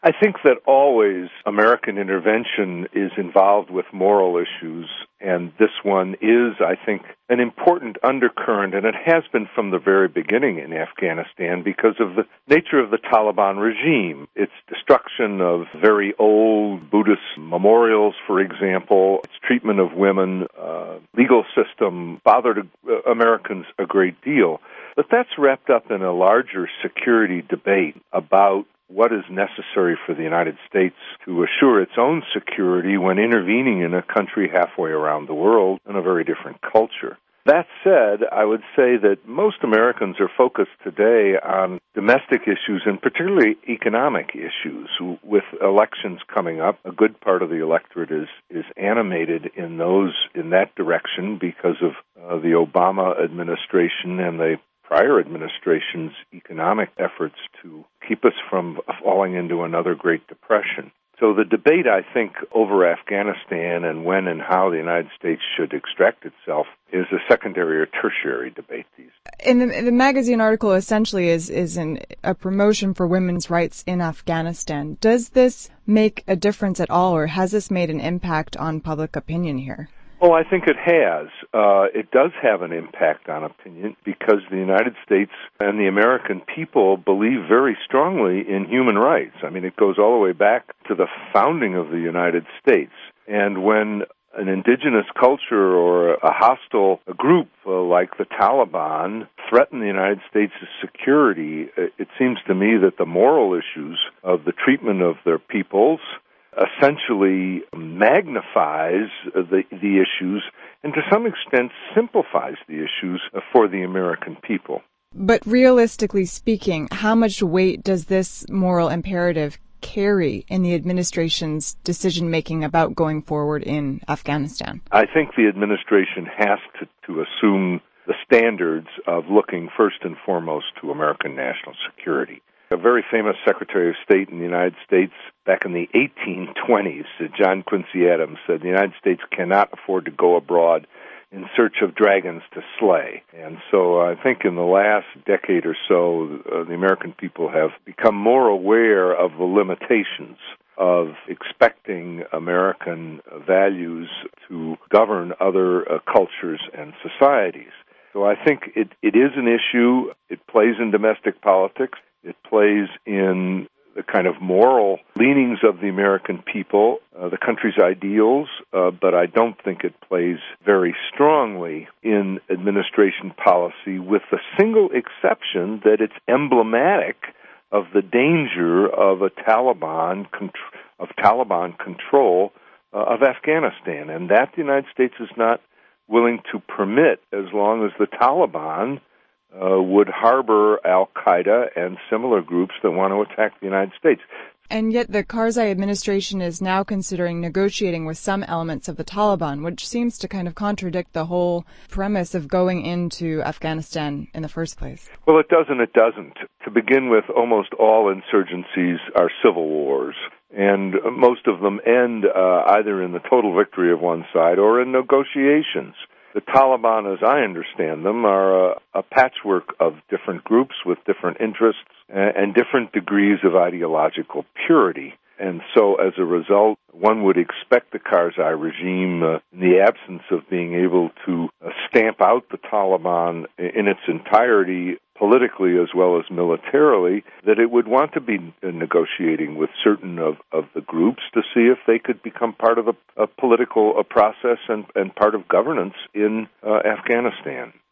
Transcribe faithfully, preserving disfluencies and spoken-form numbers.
I think that always American intervention is involved with moral issues, and this one is, I think, an important undercurrent, and it has been from the very beginning in Afghanistan because of the nature of the Taliban regime. Its destruction of very old Buddhist memorials, for example, its treatment of women, uh, legal system bothered uh, Americans a great deal. But that's wrapped up in a larger security debate about what is necessary for the United States to assure its own security when intervening in a country halfway around the world in a very different culture. That said, I would say that most Americans are focused today on domestic issues and particularly economic issues. With elections coming up, a good part of the electorate is, is animated in those in that direction because of uh, the Obama administration and the prior administration's economic efforts to keep us from falling into another Great Depression. So the debate, I think, over Afghanistan and when and how the United States should extract itself is a secondary or tertiary debate these days. And the, the magazine article essentially is, is an, a promotion for women's rights in Afghanistan. Does this make a difference at all, or has this made an impact on public opinion here? Oh, I think it has. Uh, it does have an impact on opinion because the United States and the American people believe very strongly in human rights. I mean, it goes all the way back to the founding of the United States. And when an indigenous culture or a hostile group uh, like the Taliban threaten the United States' security, it seems to me that the moral issues of the treatment of their peoples essentially magnifies the the issues and to some extent simplifies the issues for the American people. But realistically speaking, how much weight does this moral imperative carry in the administration's decision-making about going forward in Afghanistan? I think the administration has to, to assume the standards of looking first and foremost to American national security. A very famous Secretary of State in the United States back in the eighteen twenties, John Quincy Adams, said the United States cannot afford to go abroad in search of dragons to slay. And so I think in the last decade or so, uh, the American people have become more aware of the limitations of expecting American values to govern other uh, cultures and societies. So I think it, it is an issue. It plays in domestic politics. It plays in the kind of moral leanings of the American people, uh, the country's ideals, uh, but I don't think it plays very strongly in administration policy, with the single exception that it's emblematic of the danger of a Taliban contr- of Taliban control uh, of Afghanistan, and that the United States is not willing to permit as long as the Taliban Uh, would harbor al-Qaeda and similar groups that want to attack the United States. And yet the Karzai administration is now considering negotiating with some elements of the Taliban, which seems to kind of contradict the whole premise of going into Afghanistan in the first place. Well, it does and it doesn't. To begin with, almost all insurgencies are civil wars, and most of them end uh, either in the total victory of one side or in negotiations. The Taliban, as I understand them, are a, a patchwork of different groups with different interests and, and different degrees of ideological purity. And so, as a result, one would expect the Karzai regime, uh, in the absence of being able to uh, stamp out the Taliban in its entirety, politically as well as militarily, that it would want to be negotiating with certain of, of the groups to see if they could become part of a, a political a process and, and part of governance in uh, Afghanistan.